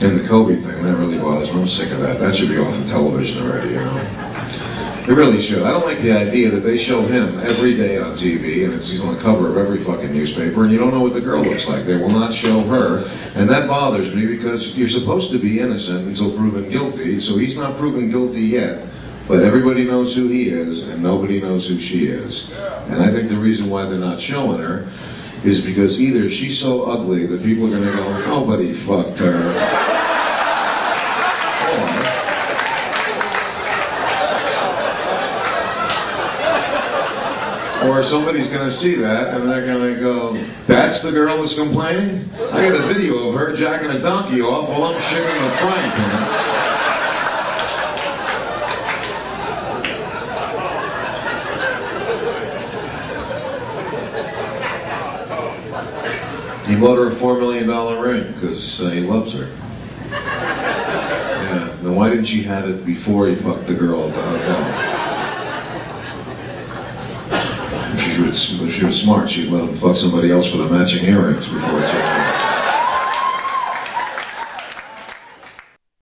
And the Kobe thing, that really bothers me. I'm sick of that. That should be off of television already, you know. It really should. I don't like the idea that they show him every day on TV, and he's on the cover of every fucking newspaper, and you don't know what the girl looks like. They will not show her, and that bothers me because you're supposed to be innocent until proven guilty, so he's not proven guilty yet, but everybody knows who he is, and nobody knows who she is. And I think the reason why they're not showing her is because either she's so ugly that people are going to go, nobody fucked her, or somebody's going to see that and they're going to go, that's the girl that's complaining? I got a video of her jacking a donkey off while I'm shitting a frying pan. He bought her a $4 million ring because he loves her. Yeah, then why didn't she have it before he fucked the girl at the hotel? If she was smart, she'd let him fuck somebody else for the matching earrings before he took